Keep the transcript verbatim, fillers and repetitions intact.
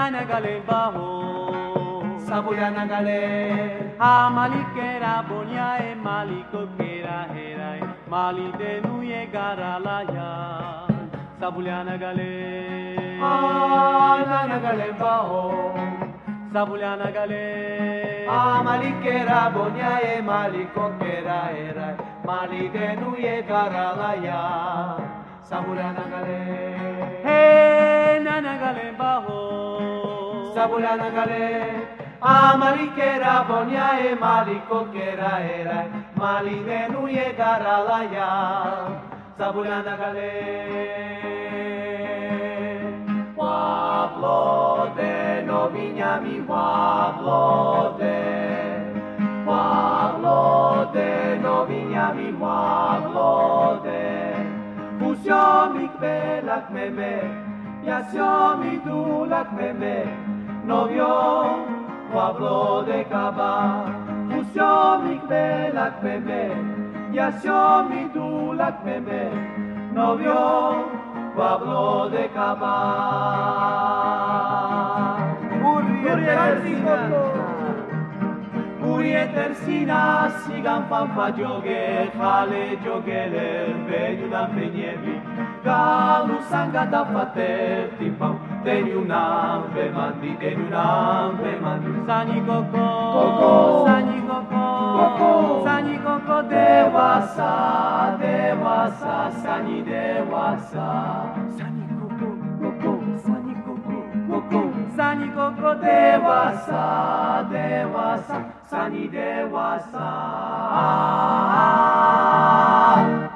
nagale baho Sabulia nagale a malikera bonya e maliko kera herai mali de nuye garalaya Sabulia nagale Ah nagale baho Sabulia nagale Ah malikera bonya e maliko kera herai mali de nuye garalaya Sabulia nagale Hey nanagale baho Sabulia nagale Amalikera bonya e maliko kera era mali de nuye garalaya Sabulia nagale Pablo de no viñami Pablo de Pablo de no viñami Pablo de Fusiomik belak meme Yasiomi dulak meme Novio Pablo de Caba, Fusiomik belak meme, Yasiomi dulak meme, novio Pablo de Caba. Uriet Ersina, sigan fanfa joge, jale jogele, benyudan benyevi, galu sangata fater tipam, tenyunam bemandi, tenyunam bemandi. Sani koko Koko, Sani koko Koko, Sani koko Devasa, devasa, sani devasa. Sani koko Koko, Sani koko koko, Sani koko devasa, devasa, sani devasa.